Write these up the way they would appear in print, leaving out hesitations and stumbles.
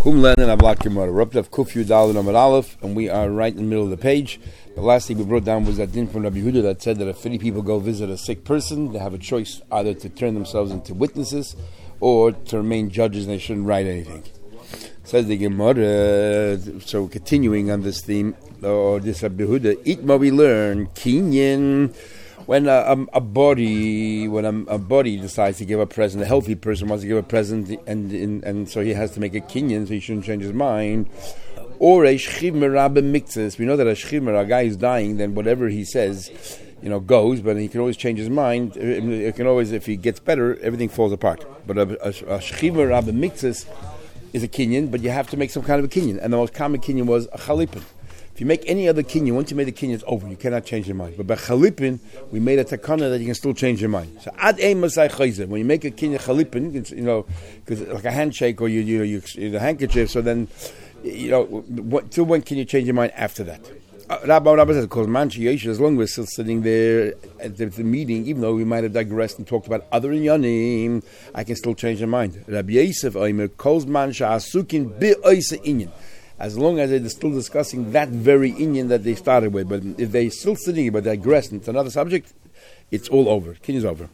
Humlen and Avlat Gemara. We're up to Kuf Yudal and Amar Aleph, and we are right in the middle of the page. The last thing we brought down was that din from Rabbi Yehuda that said that if 50 people go visit a sick person, they have a choice either to turn themselves into witnesses or to remain judges, and they shouldn't write anything. Says the Gemara. So continuing on this theme, or this Rabbi Yehuda, Itma we learn Kinyan. When a body decides to give a present, a healthy person wants to give a present, and so he has to make a kinyan, so he shouldn't change his mind. Or a shchiv merah b'miktzas. We know that a shchiv merah, a guy is dying, then whatever he says, goes, but he can always change his mind. It can always, if he gets better, everything falls apart. But a shchiv merah b'miktzas is a kinyan, but you have to make some kind of a kinyan, and the most common kinyan was a chalipin. If you make any other kinyan, once you made the kinyan, it's over. You cannot change your mind. But by chalipin, we made a takana that you can still change your mind. So ad ein masai chayzer. When you make a kinyan chalipin, because like a handshake or you the handkerchief. So then, till when can you change your mind after that? Rabbi says, because manchi yesh, as long as we're still sitting there at the meeting, even though we might have digressed and talked about other inyanim, I can still change your mind. Rabbi Yosef Omer calls mancha asukin bi oisa inyan. As long as they're still discussing that very inyan that they started with. But if they're still sitting but digress into another subject, it's all over. Kinyan's over.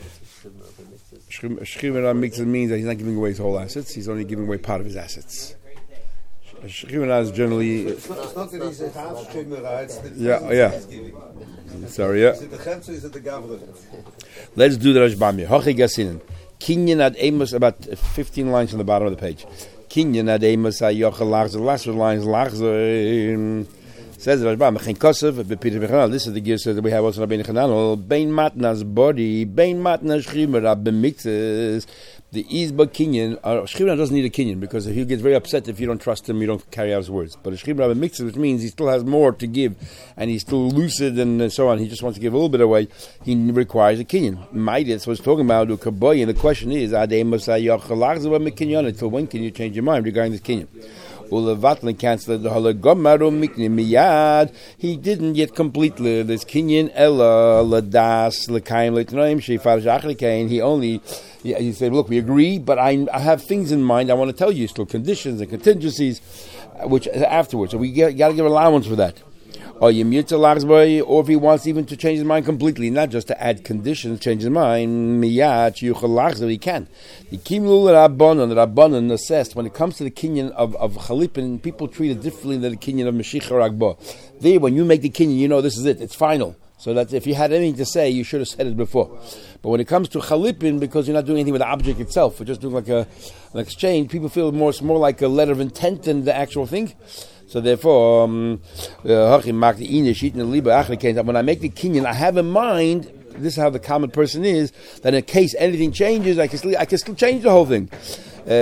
Shchiv mixes means that he's not giving away his whole assets. He's only giving away part of his assets. Shchiv is generally... It's not that he's a half shchiv, it's that Sorry, yeah. Is it the chetzer, is it the gavra? Let's do the Rashbam here. Hochi Gasinin. Kinyan ad Amos, about 15 lines from the bottom of the page. Kinyan ad Amos ayochel lachzer. The last lines lachzer. Says the Rashbam. Mechin kosev b'Peter Bechanal. This is the gear that we have also in Rabbeinu Chananel. Bein matnas body, bein matnas shchimera b'miktzes. The Izba Kinyan, Shchimra doesn't need a Kinyan because he gets very upset if you don't trust him, you don't carry out his words. But a Shchimra mixes, which means he still has more to give and he's still lucid and so on. He just wants to give a little bit away. He requires a Kinyan. Maidis was talking about Ukaboy, and the question is, until when can you change your mind regarding this Kinyan? Cancel the miyad. He didn't yet complete this kinyan ella ladas lekaim letnoim sheifar jachlikain. He said, look, we agree, but I have things in mind. I want to tell you still conditions and contingencies, which afterwards. So we got to give allowance for that. Or if he wants even to change his mind completely, not just to add conditions, change his mind, he can. The Rabbanan assessed when it comes to the kinyan of Chalipin, people treat it differently than the kinyan of Mashiach or Agba. There, when you make the kinyan, this is it, it's final. So that if you had anything to say, you should have said it before. But when it comes to Chalipin, because you're not doing anything with the object itself, you're just doing like an exchange, people feel it's more like a letter of intent than the actual thing. So therefore, when I make the kinyan, I have in mind, this is how the common person is, that in case anything changes, I can still change the whole thing. I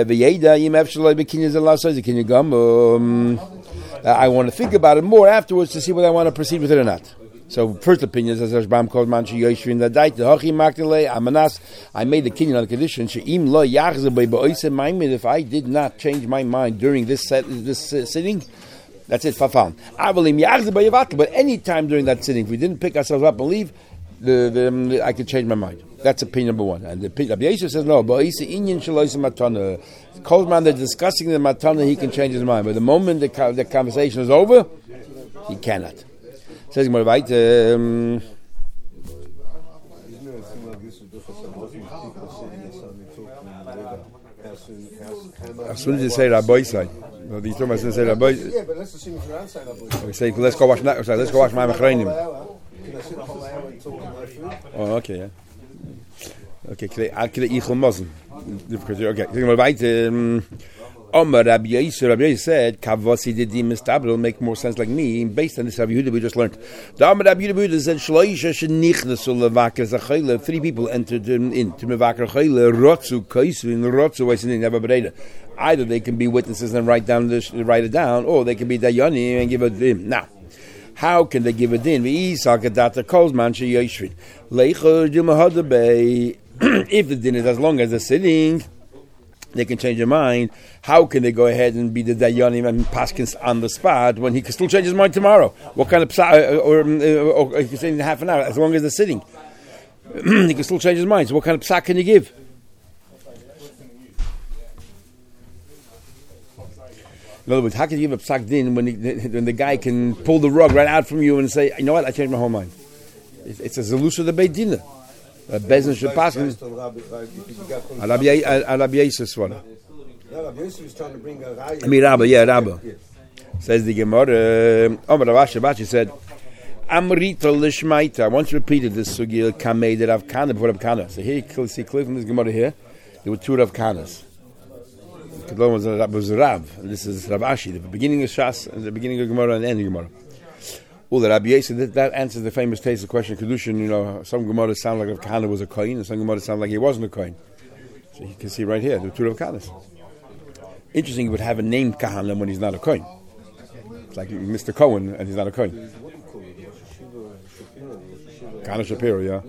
want to think about it more afterwards to see whether I want to proceed with it or not. So first opinion is, as Rashbam calls manchi yoshvin the dait hachi makdele amanas. I made the kinyan on the condition she'im lo yachze by ba'oisem ma'imid. If I did not change my mind during this sitting, that's it. Fafan. Avalim yachze by yavatel. But any time during that sitting, if we didn't pick ourselves up and leave, I could change my mind. That's opinion number one. And Rabbi Yosef says no. Ba'oise inyan shaloisem matana. Kolzman, they're discussing the matana, he can change his mind. But the moment the conversation is over, he cannot. Says more right. As soon as they say Rabbi side, these two must say Rabbi. Yeah, but let's assume you're outside Rabbi. We say let's go wash my machreinim. Oh, okay, yeah. Okay, okay, okay. More right. Rabbi Yosef said, Kavasi didim mistabel will make more sense like me, based on this Rabbi Yehuda we just learned. Rabbi Yehuda said, Shloisha shenichnasu levaker zachayla. 3 people entered into mevaker chayla, rotzu kaisvin, rotzu waisinin, never bereda. Either they can be witnesses and write it down, or they can be dayani and give a din. Now, how can they give a din? If the din is as long as they're sitting, they can change their mind. How can they go ahead and be the Dayanim and Paskins on the spot when he can still change his mind tomorrow? What kind of psa, or if you say in half an hour, as long as they're sitting, he can still change his mind. So what kind of psa can you give? In other words, how can you give a psak din when the guy can pull the rug right out from you and say, you know what, I changed my whole mind? It's a zelus of the Beit Din. Bezin should pass him. Rabbi Yosef swara. Rabbi Yosef was trying to bring a raya. I mean, Rabba. Says the Gemara. Rashi said, Amrita lishmaita. I once repeated this sugya kamei that Rav Kana before Rav Kana. So here you see clear from this Gemara here, there were two Rav Kanas. Kedlon was Rav. And this is Rav Ashi, the beginning of Shas, and the beginning of Gemara and the end of Gemara. Well, the Rabbi Yosef, that answers the famous case of question of Kedushin. You know, some Gemara sound like Rav Kana was a Kohen, and some Gemara sound like he wasn't a Kohen. So you can see right here, the two Rav Kanas. Interesting, he would have a name Kahana when he's not a Kohen. It's like Mr. Cohen, and he's not a Kohen. Kahana Shapiro, yeah.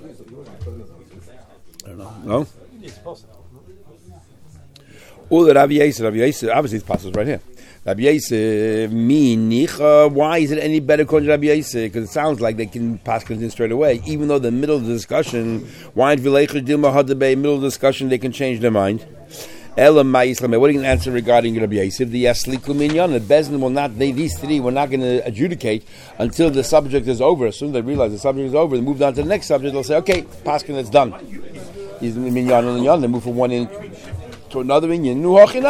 I don't know. No? It's possible. All the Rabbi Yosef, obviously it's possible right here. Rabbi Yosef, why is it any better according to Rabbi Yosef? Because it sounds like they can pass it straight away. Even though the middle of the discussion, middle of the discussion, they can change their mind. What are you going to answer regarding Rabbi Yosef? The Yasliku Minyan, the Bezin will not, these three were not going to adjudicate until the subject is over. As soon as they realize the subject is over, they move on to the next subject, they'll say, okay, Paskin, it's done. He's Minyan and Minyan, they move from one in to another Minyan.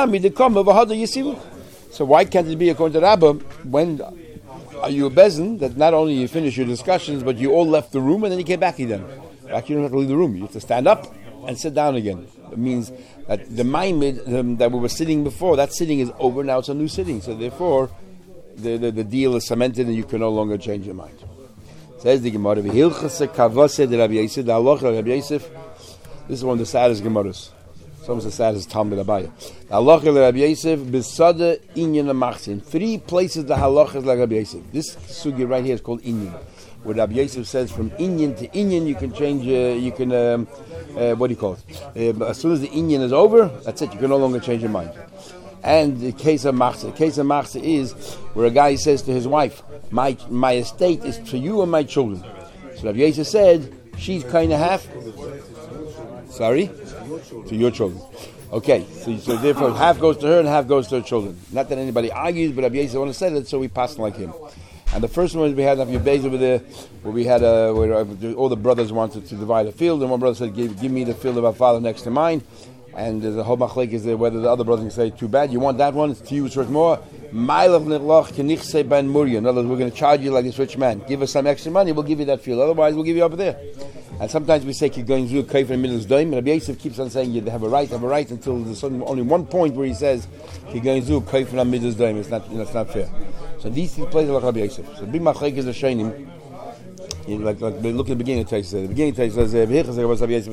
So why can't it be according to Rabbah, when are you a Bezin, that not only you finish your discussions, but you all left the room and then you came back again? Actually, you don't have to leave the room. You have to stand up and sit down again. It means that the Maimid that we were sitting before, that sitting is over, now it's a new sitting. So therefore, the deal is cemented and you can no longer change your mind. Says the Gemara, the Rabbi Yosef, the halacha of Rabbi Yosef. This is one of the saddest Gemaras. It's almost as sad as Talmud Abayah. The halacha of Rabbi Yosef, Besada Inyan Amachsin. In 3 places the halacha is like Rabbi Yosef. This sugi right here is called Inyan. Where Rabbi Yosef says from Inyan to Inyan, you can change, what do you call it? As soon as the Inyan is over, that's it, you can no longer change your mind. And the case of Machzeh is where a guy says to his wife, my estate is for you and my children. So Rabbi Yosef said, she's kind of half. Sorry? To your children. Okay, so therefore half goes to her and half goes to her children. Not that anybody argues, but Rabbi Yosef only said it, so we passed like him. And the first one we had Rabbi Beis over there, where we had where all the brothers wanted to divide a field, and one brother said, "Give me the field of our father next to mine." And there's a whole machlek is there whether the other brother can say, "Too bad, you want that one? It's to you, it's worth more." In other words, we're going to charge you like this rich man. Give us some extra money, we'll give you that field. Otherwise, we'll give you over there. And sometimes we say, "You're going to do a in the middle of the dome." Rabbi Yosef keeps on saying, "You have a right," until there's only one point where he says, "You're going to do a in the middle of the dome." It's not fair. So these 3 places like Rabbi Yosef. So big machlek is a shaynim. Like look at the beginning of the text. The beginning of the text says, Rabbi Yosef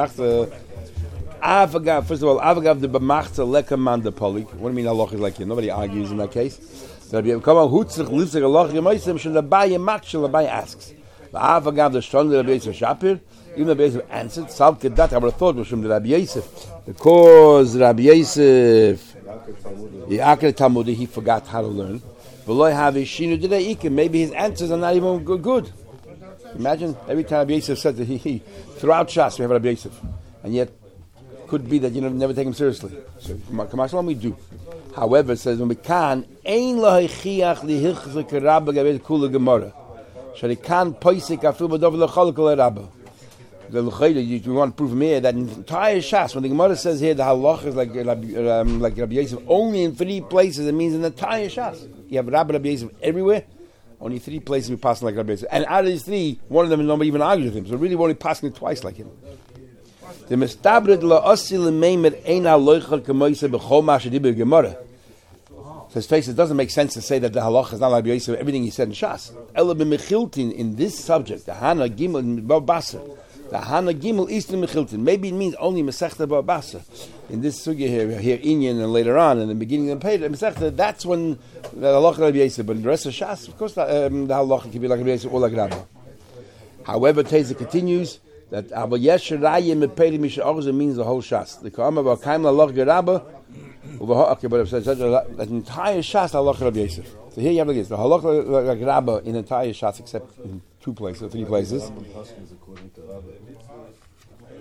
first of all, Avagav the b'machta lekaman the polik. What do you mean Allah is like here? Nobody argues in that case. So Rabbi Yosef asks. Avagav the strong Rabbi Yosef Shapir. Even Rabbi Yosef answered, Sal kedat, I would have thought was from the Rabbi Yosef. Because Rabbi Yosef, he forgot how to learn. Maybe his answers are not even good. Imagine every time Rabbi Yosef said that he throughout Shas we have Rabbi Yosef, and yet could be that you never take him seriously. So Kamashlam we do. However, it says when we can, ein lahichiach lihilchzik rabba gaved kula gemara. Shari can poisik afilu b'dov lechalkol rabba. The L'chayda, you want to prove from here that in entire Shas, when the Gemara says here the halach is like Rabbi Yosef only in 3 places, it means in the entire Shas. You have Rabbi Yosef everywhere, only 3 places we pass like Rabbi Yosef. And out of these 3, one of them nobody even argues with him. So really we're only passing it twice like him. The Mestabrid la'asi l'meimer ein ha'loichal k'moise b'chol ma'ashadibir Gemara. So his face, it doesn't make sense to say that the halach is not like Rabbi Yosef, everything he said in Shas. Ela b'mechiltin, in this subject, the Hana Gimel in Babasa, the Hana Gimel Eastern Mechiltin. Maybe it means only Masechta Babasa. In this sugya here Inyan, and later on, in the beginning of the page, Masechta, that's when the halacha of Rabbi Yosef. But in the rest of Shas, of course, the halacha can be like Rabbi Yosef or like Rabbi. However, Teza continues that Abba Yesh Raya Meperi Misha Orza means the whole Shas. The Ka'am of Akaim Lalach Rabba, okay, but it says that entire Shas halacha Rabbi Yosef. So here you have like this: the halacha like Rabba in entire Shas, except in 2 places, 3 places.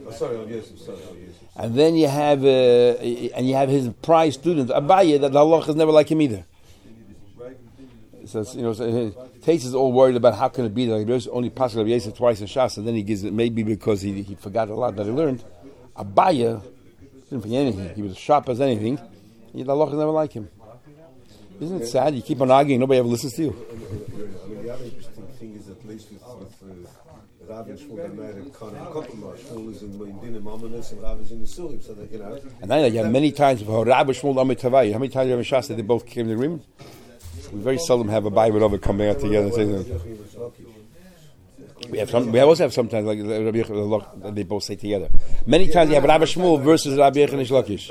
And then you have his prize student Abaye that the halacha is never like him either. So Tais is all worried about how can it be that Rabbi Yosef only passed Rabbi Yosef twice in Shas, and then he gives it maybe because he forgot a lot that he learned. Abaye didn't forget anything. He was as sharp as anything. The halacha is never like him. Isn't it sad? You keep on arguing, nobody ever listens to you. I mean, the other interesting thing is at least with Rav and Shmuel, they made a kind of compromise. Shmuel is in Dinah Mamonis and Rav is in the Surim, so that, And then you have many times for Rav and Shmuel Amit Tavai. How many times you have a Shas that they both came to agreement? We very seldom have a Bible over coming out together and saying that. We also have sometimes like Rabbi Yechon that they both say together. Many times you have Rav Shmuel versus Rabbi Yechon and Lakish.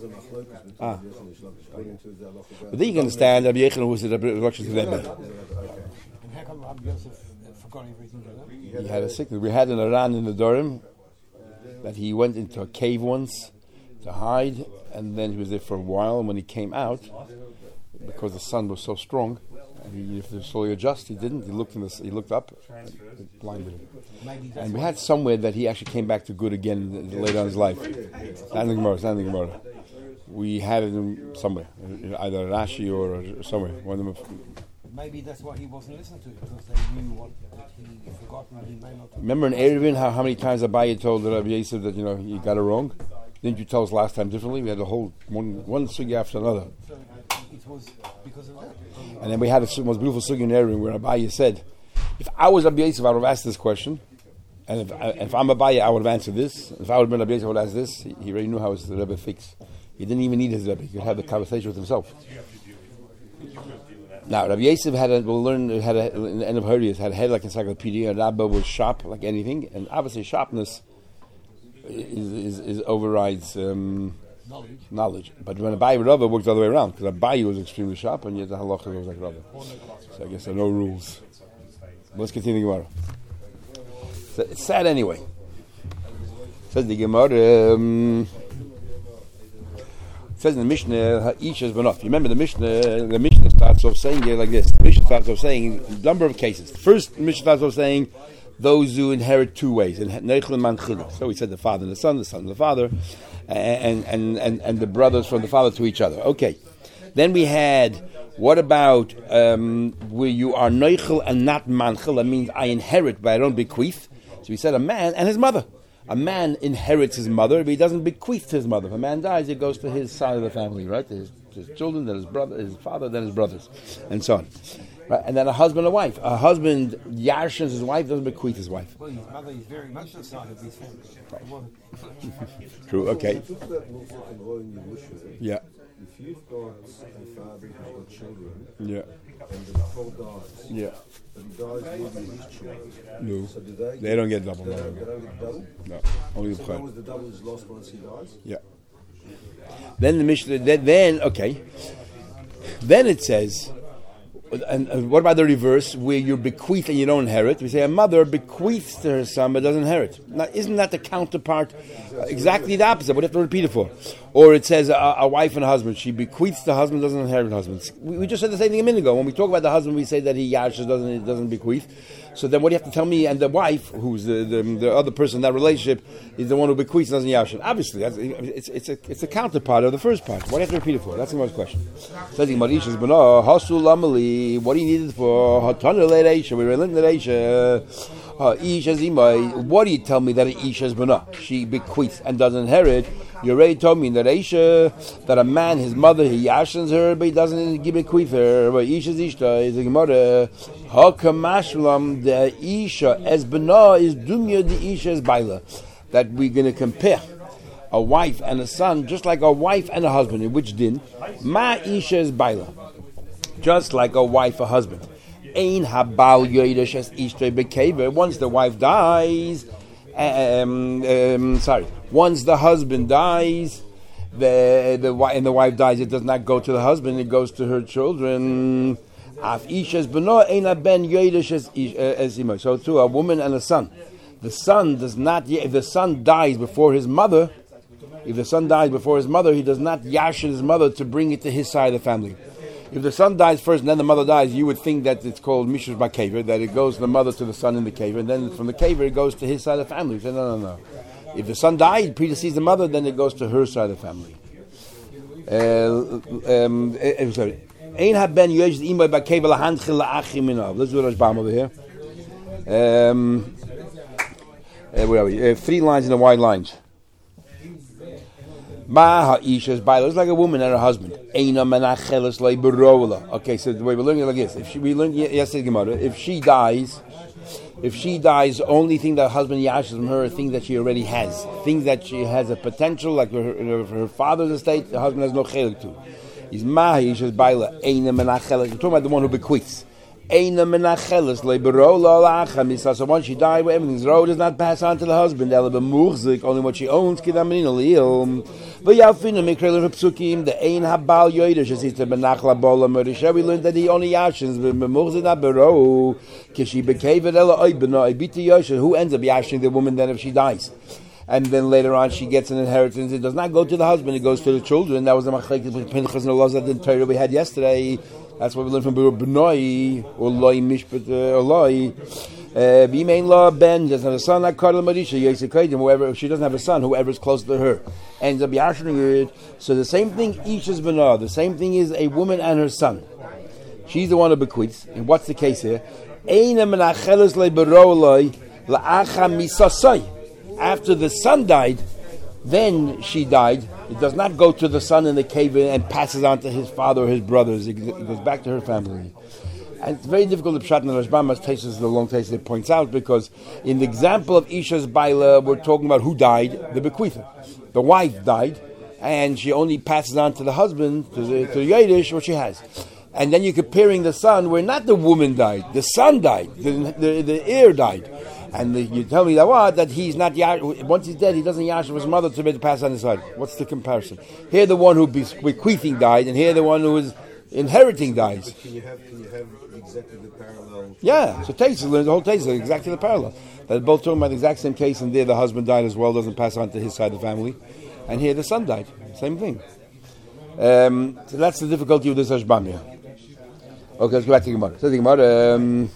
But then you can understand Rabbi Yechon was the Lakish to them. And how come Rabbi Yosef forgot everything? He had a sickness. We had an Iran in the Durham that he went into a cave once to hide, and then he was there for a while. And when he came out, because the sun was so strong, and he had to slowly adjust. He didn't. He looked up, and it blinded him. And we had somewhere that he actually came back to good again later on in his life. Standing Gemara. We had it in somewhere, either Rashi or somewhere. One of them. Maybe that's why he wasn't listened to, because they knew what he forgotten and he may not. Remember in Erevin how many times Abaye told Rabbi Yosef that you got it wrong? Didn't you tell us last time differently? We had a whole one sugi after another. So it was because of that. And then we had the most beautiful sugi in Erevin where Abaye said, if I was Rabbi Yosef, I would have asked this question. And if I'm Abaye, I would have answered this. If I would have been Rabbi Yosef, I would have asked this. He already knew how his Rebbe thinks. He didn't even need his Rebbe. He could have the conversation with himself. Now, Rabbi Yosef in the end of Hurrius, had a head like an encyclopedia, and Rabba was sharp like anything, and obviously sharpness is overrides knowledge. But when Abaye Rabba worked the other way around, because Abaye was extremely sharp, and yet the halacha was like Rabba. So I guess there are no rules. Let's continue the Gemara. So it's sad anyway. Says the Gemara. It says in the Mishnah, Ha'isha's Banaf. You remember the Mishnah starts off saying it like this. The Mishnah starts off saying a number of cases. The first Mishnah starts off saying those who inherit two ways. So we said the father and the son and the father, and the brothers from the father to each other. Okay. Then we had, what about where you are noichel and not manchel? That means I inherit but I don't bequeath. So we said a man and his mother. A man inherits his mother, but he doesn't bequeath to his mother. If a man dies, it goes to his side of the family, right? His children, then his brother, his father, then his brothers, and so on. Right? And then a husband and wife. A husband yarshins his wife, doesn't bequeath his wife. Well, his mother is very much the side of his family. True, okay. Yeah. If you've got a father who's got children, yeah, and the whole dies, yeah, but he dies leaving his children, no, so do they don't get double. They don't get double? No, only so the long as the double is lost once he dies? Yeah. Then the Mishnah, then it says, and what about the reverse, where you bequeath and you don't inherit? We say a mother bequeaths to her son but doesn't inherit. Now, isn't that the counterpart? Exactly the opposite. What do you have to repeat it for? Or it says a wife and a husband. She bequeaths the husband, doesn't inherit the husband. We just said the same thing a minute ago. When we talk about the husband, we say that he yashes, doesn't bequeath. So then what do you have to tell me? And the wife, who's the other person in that relationship, is the one who bequeaths, doesn't yash. Obviously, it's a counterpart of the first part. What do you have to repeat it for? That's the most question. Says what do you need it for? What do you tell me that an Isha is bana? She bequeaths and doesn't inherit. You already told me that Isha, that a man, his mother, he yashens her, but he doesn't give bequeath her. But Isha's Ishta is a Gemara. Hakamashlam, the Isha as bana is dunya, the Isha as baila. That we're going to compare a wife and a son, just like a wife and a husband. In which din? Ma Isha is baila. Just like a wife, a husband. Ein habal yodesh es ishtoi bekever. Once the wife dies, once the husband dies, and the wife dies, it does not go to the husband; it goes to her children. Af ishes beno ein ben yodesh es imo. So too, a woman and a son. The son does not. If the son dies before his mother, he does not yashin his mother to bring it to his side of the family. If the son dies first and then the mother dies, you would think that it's called Mishus Ba'kever, that it goes from the mother to the son in the kever, and then from the kever it goes to his side of the family. You say, no. If the son died, predeceased the mother, then it goes to her side of the family. Sorry. Ein haben yoyz imay bakevel handchil la'achim minav. Let's do Rashbam over here. Where are we? 3 lines in the wide lines. Ma ha'isha's baila is like a woman and her husband. Eina menacheles loy berola. Okay, so the way we're learning it like this. We learned yesterday Gemara. If she dies, the only thing that her husband yashes from her are things that she already has. Things that she has a potential, like her father's estate, the husband has no chelik to. He's ma ha'isha's baila. Eina menacheles. We're talking about the one who bequeaths. Eina menacheles loy berola la'acham. So once she died, everything's road does not pass on to the husband. Ela b'muchzik, only what she owns. Kidaminino li'il. V'yafinu mikrei l'psukim the ein habal yoyder shesita benachla bola merisha. We learned that he only yashins b'muchzik not bero. Kishi bekevet ela oibena ibiti yosher. Who ends up yashing the woman then if she dies? And then later on she gets an inheritance. It does not go to the husband, it goes to the children. That was the machlekes between Pinchas and Elazar in Torah we had yesterday. That's what we learned from Benoi or Loi Mishpat or Loi. V'imein la ben doesn't have a son. Not Karla Marisha Yosef. Whoever, if she doesn't have a son, whoever is close to her ends up yashing it. So the same thing. Isha's benah. The same thing is a woman and her son. She's the one who bequeaths. And what's the case here? Eina menacheles leberoloi la'acha misasai. After the son died, then she died. It does not go to the son in the cave and passes on to his father or his brothers. It goes back to her family. And it's very difficult to pshat in the Rashbam, as Taisus, the long Taisus points out, because in the example of Isha's Baila, we're talking about who died, the bequeather. The wife died, and she only passes on to the husband, to the Yiddish, what she has. And then you're comparing the son, where not the woman died, the son died, the heir died. And you tell me that he's not once he's dead, he doesn't yash of his mother to be to pass on his side. What's the comparison? Here the one who bequeathing died, and here the one who is inheriting dies. But can you have exactly the parallel? Yeah, so Taisus learns the whole Taisus exactly the parallel. They're both talking about the exact same case, and there the husband died as well, doesn't pass on to his side of the family, and here the son died, same thing. So that's the difficulty of this Hashbam here. Okay, let's go back to Gemara. So the Gemara.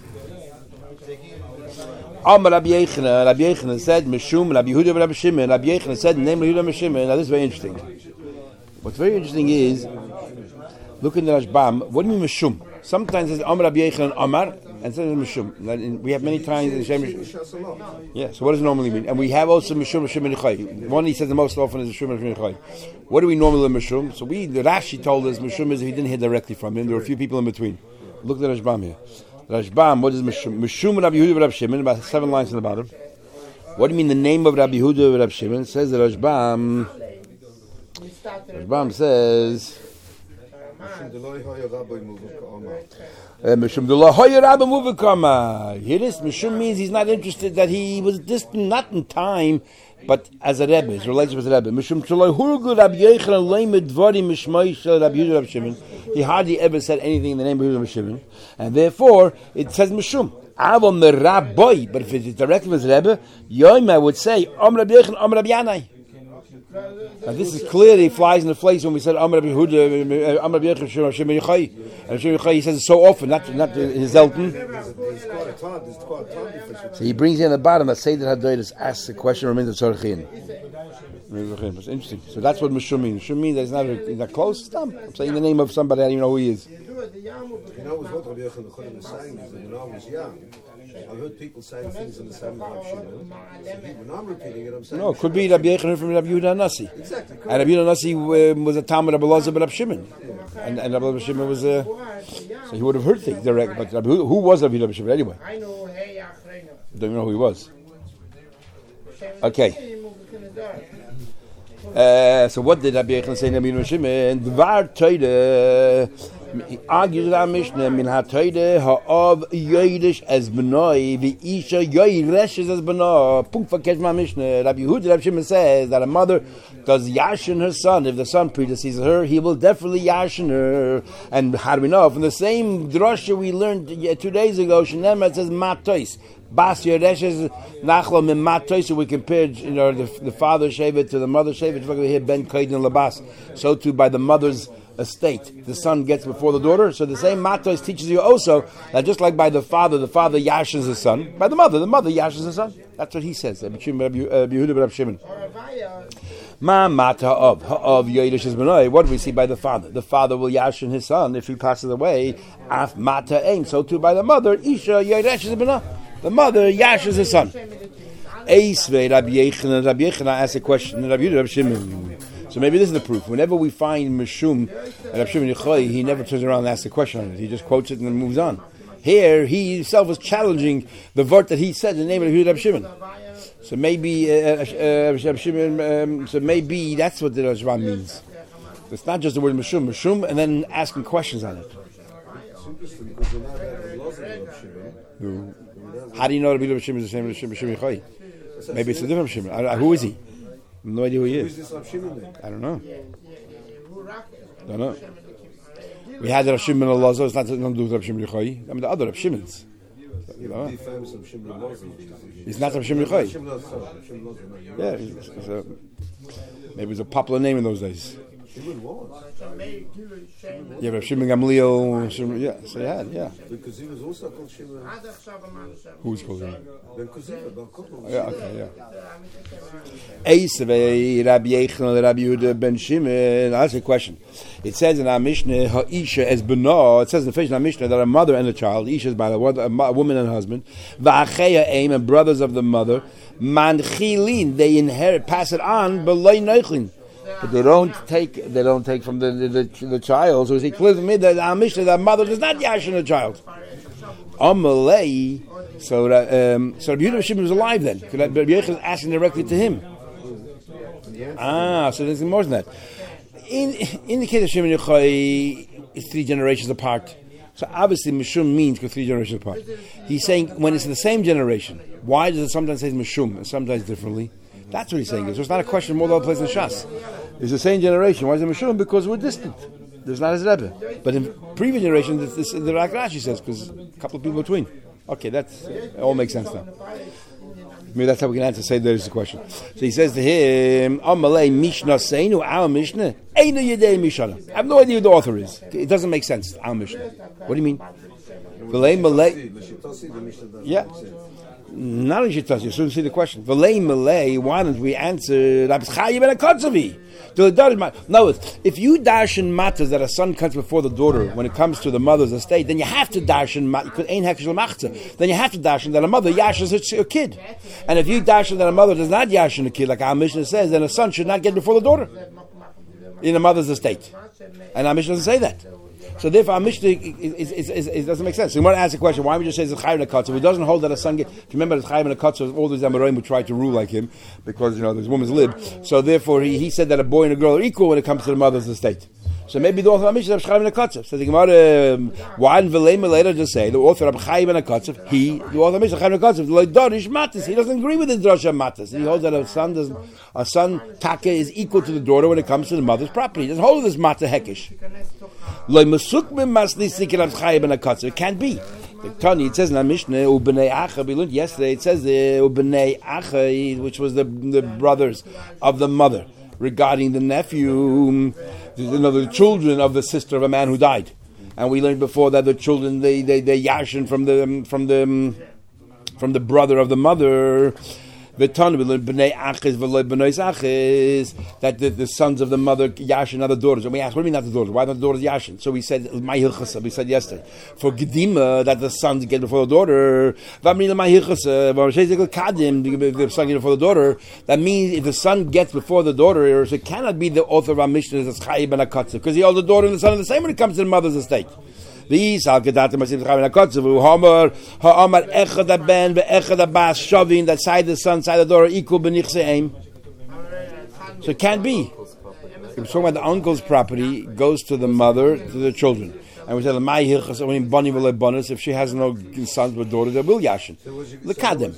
Rabbi Yechina said, Meshum, Rabbi Yehuda, Rabbi Shimon. Rabbi Yechina said, name Yehuda, Rabbi Shimon. Now this is very interesting. What's very interesting is, look in the Rashbam, what do you mean Meshum? Sometimes it's Amar Rabbi Yechina and Amar, and sometimes Meshum. We have many times in the Shem. Yeah, so what does it normally mean? And we have also Meshum, Meshum, and Yechai. One he says the most often is Meshum, Meshum, and Yechai. What do we normally learn Meshum? So the Rashi told us Meshum is if he didn't hear directly from him. There were a few people in between. Look at the Rashbam here. Rashbam, what is Meshum? Meshum Rabbi Yehuda Rabbi Shimon, about 7 lines in the bottom. What do you mean the name of Rabbi Yehuda Rabbi Shimon? It says the Rashbam says Meshum Dullah Hoya Rabbi Muvakama. Here this Meshum means he's not interested, that he was distant, not in time, but as a Rebbe, his relationship with the Rebbe. Meshum Dullah Hurgu Rabbi Yechon Leimed Dvari Mishmai Shel Rabbi Yehuda Rabbi Shimon. He hardly ever said anything in the name of Yehuda Rabbi Shimon, and therefore it says Meshum. Avam Merabboy, but if it's directly with Rebbe, Yoim would say Am Rabbi Yechon Am Rabbi Yanai. Now this is clearly flies in the face when we said Am Rabbi Yehuda Am Rabbi Yechon Shimon Yechai, and Shimon Yechai he says it so often, not his Zelton. So he brings in the bottom that say that Hadoides asks the question remains of Tzorchin. It's interesting. So that's what Meshum means. Meshum means that he's not close. I'm saying the name of somebody I don't even know who he is. You know what Rabbi Yechon was saying is that when I was young, I heard people saying things in the same way of Shimon. When I'm repeating it, I'm saying... No, it could be Rabbi Yechon from Rabbi Yehuda Nasi. Exactly. And Rabbi Yehuda Nasi was a Talmud Rabbi Elazar, but Rabbi Shimon. And Rabbi Shimon was so he would have heard things direct. But who was Rabbi Yehuda Shimon anyway? Don't even know who he was. Okay. So what did Rabbi Yechon say in Rabbi Yehuda Shimon? Dvar Toide argues our Mishnah min ha-Toide ha'av yoydish as benoi v'isha yoyreshes as benoi. Punkt verkehrt my Mishnah. Rabbi Yehuda Rabbi Shimon says that a mother does yashin her son. If the son predeceases her, he will definitely yashin her. And how do we know? From the same drasha we learned 2 days ago, Shenemar says matos. Bas Yereshes Nachlo Mimatos, so we compared, the father Shevet to the mother Shevet. Here Ben Kaidin Labas. So too by the mother's estate, the son gets before the daughter. So the same matos teaches you also that just like by the father yashins the son. By the mother yashins the son. That's what he says. Ma mata of Yodesh is benoi. What do we see by the father? The father will yashin his son if he passes away. Af mata ain. So too by the mother, Isha Yodesh is benoi. The mother yashes his son. Eisvei Rabbi Yechina asked a question. Rabbi Shimon. So maybe this is the proof. Whenever we find Meshum and Rabbi Shimon Yochai, he never turns around and asks a question on it. He just quotes it and then moves on. Here, he himself was challenging the word that he said in the name of Rabbi Shimon. So maybe so maybe that's what the Rashba means. It's not just the word Meshum, and then asking questions on it. How do you know Rabbi Shimon is the same as Rabbi Yochai? Maybe it's a different Shimon. Who is he? I have no idea who he is. I don't know. We had Rav Shimon Elazar. It's not to do with Rav Shimon Yochai. I mean the other Rav Shimons. He's not Rav Shimon Yochai. Yeah, maybe it's a popular name in those days. Yeah, Rav Shimon Gamliel. Yeah, so he had, yeah. Because he was also called Shimon. Who's called him? Ben Kuziva, Ben Kuziva. Yeah, okay, yeah. Eisvei Rabbi Yechon Rabbi Yehuda ben Shimon. That's a question. It says in our Mishnah, Ha'isha es b'no. It says in the Mishnah that a mother and a child, Isha is by a woman and a husband, Va'acheya aim, and brothers of the mother, Manchilin, they inherit, pass it on, B'loi Neichlin. But they don't take from the child. So it's clear to me that our Mishnah, that mother does not yashin the child. Amalei. So Rabbi Yehuda Shimon was alive then. Rabbi Yechon is asking directly to him. So there's more than that. In the case of Shimon Yochai, it's 3 generations apart. So obviously Meshum means 3 generations apart. He's saying when it's the same generation, why does it sometimes say Meshum and sometimes differently? That's what he's saying. So it's not a question more than other places in Shas. It's the same generation. Why is it Meshum? Because we're distant. There's not his Rebbe. But in previous generations, the Rashi says, because a couple of people between. Okay, that all makes sense now. Maybe that's how we can answer. Say there's the question. So he says to him, Amalei Mishnah Seinu, our Mishnah, Einu Yedei Mishnah. I have no idea who the author is. It doesn't make sense, our Mishnah. What do you mean? Yeah. Not in Shittas, you soon see the question. V'lei Malay, why don't we answer Rabbi Chaim ben Akotzavi? No, if you darshan matters that a son cuts before the daughter when it comes to the mother's estate, then you have to darshan then you have to darshan that a mother yashas a kid. And if you darshan that a mother does not yashin a kid, like our Mishnah says, then a son should not get before the daughter in a mother's estate. And our Mishnah doesn't say that. So therefore, our Mishnah it doesn't make sense. So we want to ask the question: why would you say it's Chaim and Akotzav? He doesn't hold that a son. Remember, that Chaim and Akotzav, all these Amoraim would try to rule like him because there's woman's lib. So therefore, he said that a boy and a girl are equal when it comes to the mother's estate. So maybe the author of Mishnah is Chaim and Akotzav. So the Gemara, why didn't Velema later just say the author of Chaim and Akotzav? The author of Mishnah Chaim and Akotzav, like Dorish Matas. He doesn't agree with the Drasha Matas. He holds that a son Taka is equal to the daughter when it comes to the mother's property. He doesn't hold this Mata Hekish. It can't be. Tani, it says in our Mishnah, Ubnei Acha, we learned yesterday, it says Ubnei Acha, which was the brothers of the mother, regarding the nephew, the children of the sister of a man who died. And we learned before that the children, they yashin from the brother of the mother. That the sons of the mother yashin are the daughters. And we asked, what do you mean not the daughters? Why not the daughters yashin? So we said, my hilchasa. We said yesterday, for gedima that the sons get before the daughter. The son get before the daughter. That means if the son gets before the daughter, so it cannot be the author of our Mishnah as Chaim ben Akotzav, because the older daughter and the son are the same when it comes to the mother's estate. That side the son, side the daughter equal b'nichseim. So it can't be. We're talking about the uncle's property goes to the mother, to the children. And we said, if she has no sons but daughters, they will yashin. Look at them.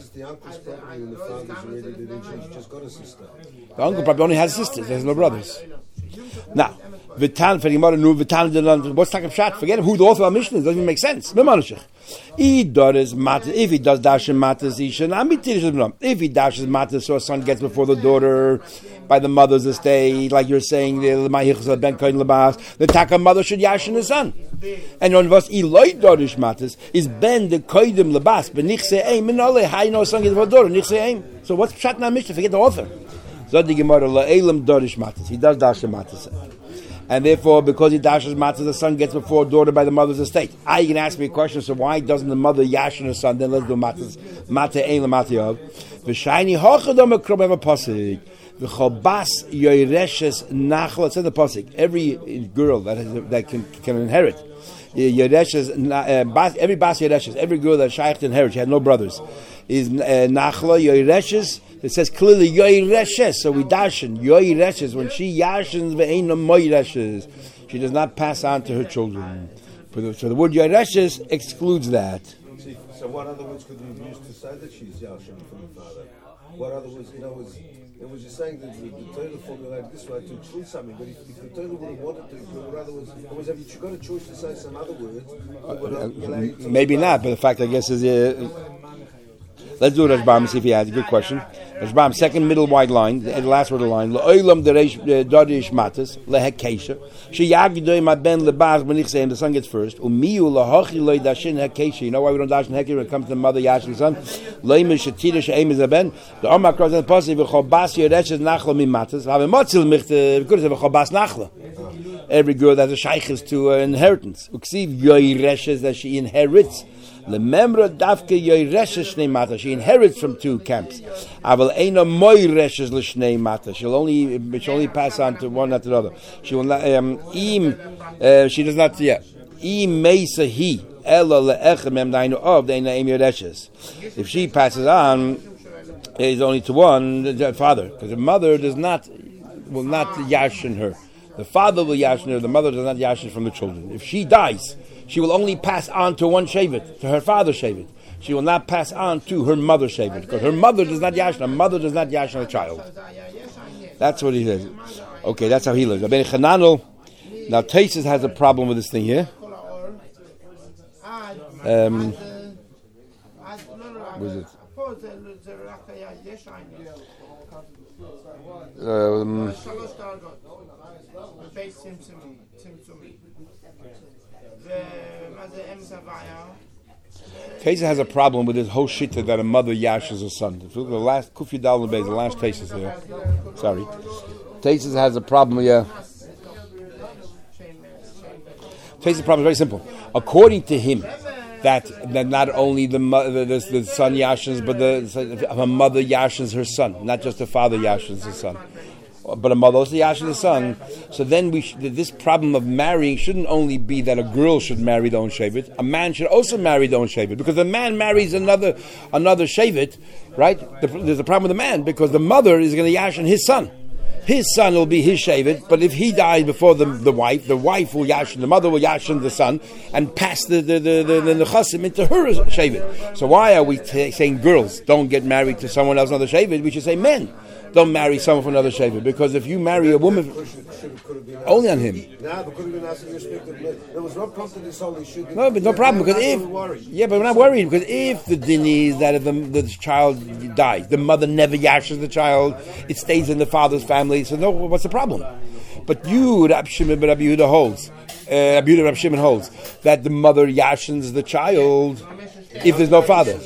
The uncle probably only has sisters, there's no brothers. Now, what's talking shot? Forget who the author of our Mishnah is. Doesn't even make sense. If he does dashin matas, if he dashes matas, so a son gets before the daughter, by the mother's estate, like you're saying, the taka mother should yashin the son. And on was Eloi Dorish matters is ben the koidim lebas, but nichse aim and ole hay no son get vador nichse aim. So what's pshat na mishnah? Forget the author. So the Gemara la elam Dorish matters. He does dash matters. And therefore, because he dashes matzah, the son gets before daughter by the mother's estate. You can ask me a question, so why doesn't the mother yashin her son? Then let's do matzah. Matzah ein l'matyav. V'shayni hochadom akrom have a pasuk. V'chobas yoyreshes nachla. It says the pasuk. Every girl that can inherit. Yoreshes, every bas yoreshes, every girl that shaykh to inherit, she had no brothers, is nachla yoyreshes. It says clearly yoyreshes, so we dashen yoyreshes when she yashens ve'ein moyreshes. She does not pass on to her children. So the word yoyreshes excludes that. So what other words could we use to say that she's yashen from the father? What other words? It was just saying that the Torah formulated this way to exclude something. But if the Torah would have wanted to include other words, have you got a choice to say some other words? Maybe not, but the fact I guess is. Let's do Rashbam and see if he has a good question. Rashbam, second middle wide line, the last word of the line. Le'olam dorish matas lehekesha. She yagdoy ma ben lebaz when ich say the son gets first. Umiu lahachi loy dashin hekesha. You know why we don't dashin hekesha when it comes to the mother yashin the son? Leimish shetira she'em is a ben. The Omar cross and posse v'chobas yoreshes nachla mi matas. Have a motzil michte. We could have v'chobas nachla. Every girl that has a shaykhis to inheritance. Uksiv yoreshes that she inherits. She inherits from two camps. She'll only pass on to one after the other. She will not. She does not. Yeah. If she passes on, it is only to one father, because the mother will not yashin her. The father will yashin her. The mother does not yashin from the children. If she dies, she will only pass on to one shevet, to her father's shevet. She will not pass on to her mother's shevet, because her mother does not yashin. Her mother does not yashin a child. That's what he says. Okay, that's how he lives. Now Taisus has a problem with this thing here. What is it? Taisus has a problem with his whole shita that a mother yashes a son. If you look at the last Kufi Dal Beis, the last Taisus there. Sorry, Taisus has a problem. Yeah, Taisus' problem is very simple. According to him, that not only the son yashins, but a mother yashins her son, not just the father yashins the son, but a mother also yashins the son. So then this problem of marrying shouldn't only be that a girl should marry the own shevet. A man should also marry the own shevet, because the man marries another shevet, right? There's a problem with the man, because the mother is going to yashin his son. His son will be his shevet, but if he dies before the wife will yashin, the mother will yashin the son, and pass the nechasim into her shevet. So why are we saying girls don't get married to someone else another shevet? We should say men don't marry someone from another shevet, because if you marry a woman, only on him. No, but no problem, because but we're not worried, because if the din is that if the child dies, the mother never yashes the child, it stays in the father's family, so no, what's the problem? But Rabbi Yehuda holds, Rabbi Shimon holds, that the mother yashins the child if there's no father.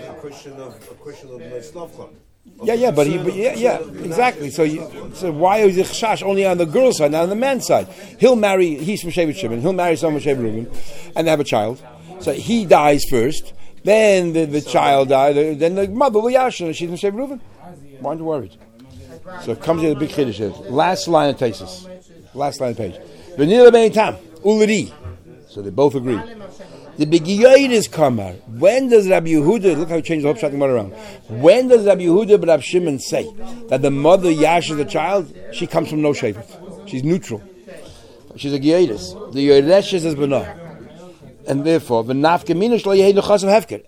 Exactly. So why is it chash only on the girl's side, not on the man's side? He's from Shevet Shimon, he'll marry someone from Shevet Reuben, and they have a child. So he dies first, then the child dies, then the mother will yashin, she's from Shevet Reuben. Why aren't you worried? So it comes in the big chiddush. Last line of Taisus. Last line of the page. V'nila bein tam, ulri. So they both agree. The Begiyoid is Kamar. When does Rabbi Yehuda, look how he changed the whole shot around. When does Rabbi Yehuda but Rabbi Shimon say that the mother yashes the child? She comes from no shevet. She's neutral. She's a Giyoidis. The Yoreshes is B'nah. And therefore, V'nafke minush lo yehi nechasim hefker.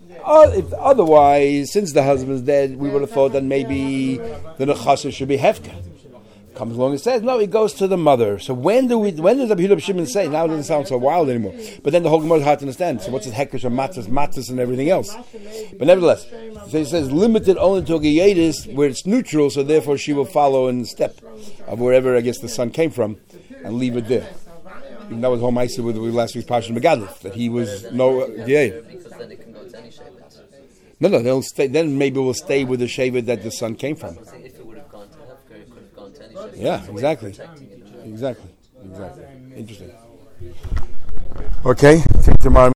Otherwise, since the husband's dead, we would have thought that maybe the nechasim should be hefker. Comes along and says, no, he goes to the mother. So when does Rabbi Yehuda Shimon say? Now it doesn't sound so wild anymore. But then the whole Gemara is hard to understand. So what's it hekesh of matzahs and everything else? But nevertheless, so he says limited only to Geyedis where it's neutral, so therefore she will follow in the step of wherever I guess the son came from and leave it there. And that was whole Maisa with last week's Parsha Megadlif, that he was no Geyed. Because then it can go to any shevet. No, they'll stay. Then maybe we'll stay with the shevet that the son came from. If it would have gone to Hefker, it could have gone to any shevet. Yeah, exactly. Exactly. Interesting. Okay, take tomorrow.